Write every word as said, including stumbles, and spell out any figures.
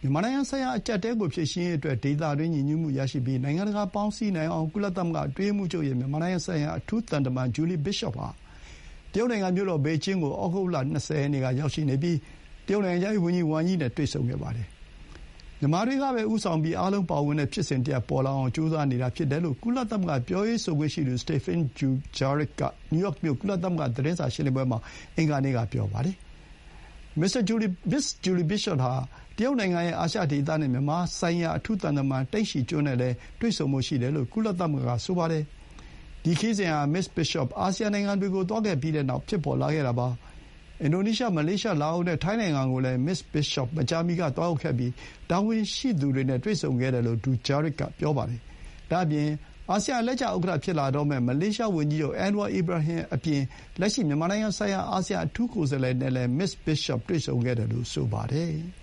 မြန်မာနိုင်ငံဆိုင်ရာအကျပ်အတည်းကိုဖြေရှင်းရေးအတွက်ဒေသတွင်းညီညွတ်မှုရရှိပြီးနိုင်ငံတကာပေါင်းစည်းနိုင်အောင်ကုလသမဂ္ဂအတွင်းရေးမှူးချုပ်ရဲ့မြန်မာနိုင်ငံဆိုင်ရာအထူးသံတမန်ဂျူလီဘစ်ရှော့ဟာတရုတ်နိုင်ငံမြို့တော်ဘေကျင်းကိုဩဂုတ်လ၂၀ရက်နေ့ကရောက်ရှိနေပြီးတရုတ်နိုင်ငံခြားရေးဝန်ကြီးဝမ်ယီနဲ့တွေ့ဆုံခဲ့ပါတယ်။မြန်မာတွေကပဲဦးဆောင်ပြီးအားလုံးပါဝင်တဲ့ဖြစ်စဉ်တရပ်ပေါ်လာအောင်ကြိုးစားနေတာဖြစ်တယ်လို့ကုလသမဂ္ဂပြောရေးဆိုခွင့်ရှိသူစတေဖင်ဂျူဂျာရစ်ကနယူးယောက်မြို့ကုလသမဂ္ဂသတင်းစာရှင်းလင်းပွဲမှာအင်္ဂါနေ့ကပြောပါတယ်။မစ္စတာဂျူလီဘစ်ဂျူလီဘစ်ရှော့ဟာတရုတ်နိုင်ငံရဲ့အာရှဒေသနဲ့မြန်မာဆိုင်ရာအထူးသံတမန်တိန့်ရှီကျွန်းနဲ့လည်းတွေ့ဆုံဖို့ရှိတယ်လို့ကုလသမဂ္ဂကဆိုပါတယ်။ဒီခရီးစဉ်ဟာမစ္စဘစ်ရှော့အာဆီယံနိုင်ငံတွေကိုသွားခဲ့ပြီးတဲ့နောက်ဖြစ်ပေါ်လာခဲ့တာပါ။အင်ဒိုနီးရှားမလေးရှားလာအိုနဲ့ထိုင်းနိုင်ငံကိုလည်းမစ္စဘစ်ရှော့မကြာမီကသွားရောက်ခဲ့ပြီးတာဝန်ရှိသူတွေနဲ့တွေ့ဆုံခဲ့တယ်လို့ဒူဂျာရစ်ကပြောပါတယ်။ဒါ့အပြင်အာဆီယံအလှည့်ကျဥက္ကဋ္ဌဖြစ်လာတော့မယ့်မလေးရှားဝန်ကြီးချုပ်အန်ဝါအီဘရာဟင်အပြင်လက်ရှိမြန်မာနိုင်ငံဆိုင်ရာအာဆီယံအထူးကိုယ်စားလှယ်နဲ့လည်းမစ္စဘစ်ရှော့တွေ့ဆုံခဲ့တယ်လို့ဆိုပါတယ်။